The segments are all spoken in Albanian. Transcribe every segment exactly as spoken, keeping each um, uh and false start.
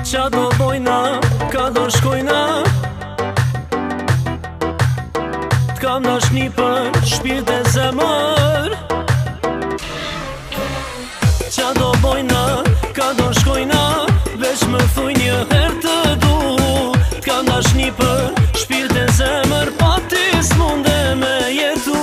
Qa do bojna, ka do shkojna, t'kam dashni për shpirt e zemër. Qa do bojna, ka do shkojna, veç më thuj një her të du. T'kam dashni për shpirt e zemër, pa ti s'munde me jetu.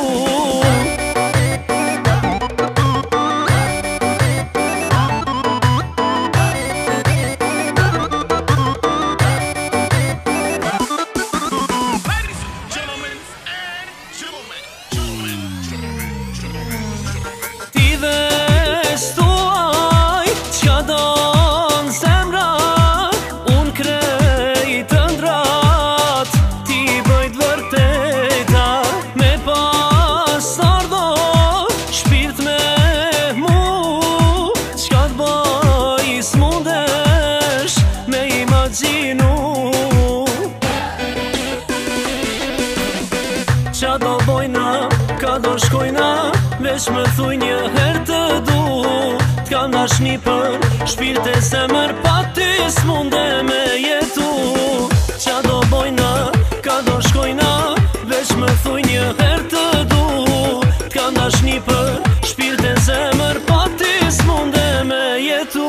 Qa do bojna, ka do shkojna, veç më thuj një her të du. T'kam dashni për shpirt e zemër, pa ty s'munde me jetu. Qa do bojna, ka do shkojna, veç më thuj një her të du. T'kam dashni për shpirt e zemër, pa ty s'munde me jetu.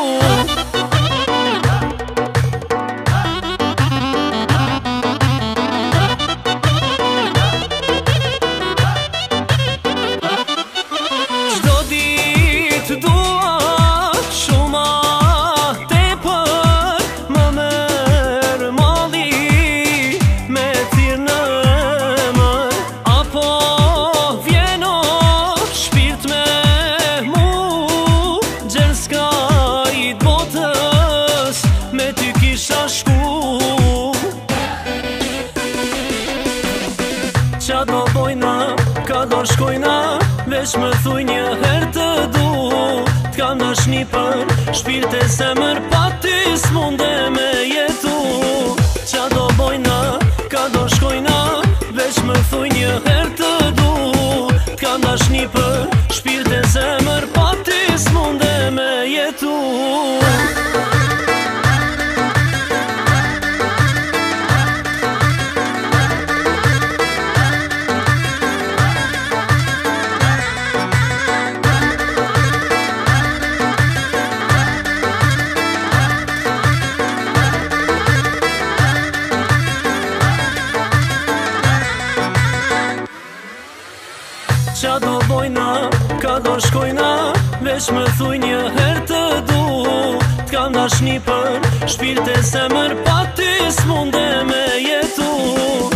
Qa do bojna, ka do shkojna, veç më thuj një her të du. T'kam dashni për shpirt e zemër, pa ty s'munde me jetu. Qa do bojna, ka do shkojna, veç më thuj një her të du. T'kam dashni për shpirt e zemër, pa ty s'munde me jetu. Qa do bojna, ka do shkojna, veç më thuj një her të du. T'kam dashni për shpirt e zemër, pa ty s'munde me jetu.